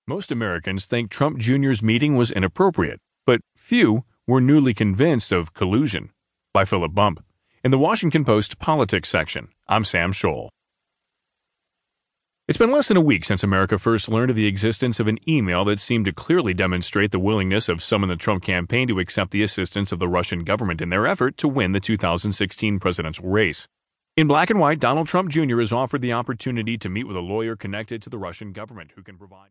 Most Americans think Trump Jr.'s meeting was inappropriate, but few were newly convinced of collusion. By Philip Bump. In the Washington Post Politics section, I'm Sam Scholl. It's been less than a week since America first learned of the existence of an email that seemed to clearly demonstrate the willingness of some in the Trump campaign to accept the assistance of the Russian government in their effort to win the 2016 presidential race. In black and white, Donald Trump Jr. has offered the opportunity to meet with a lawyer connected to the Russian government who can provide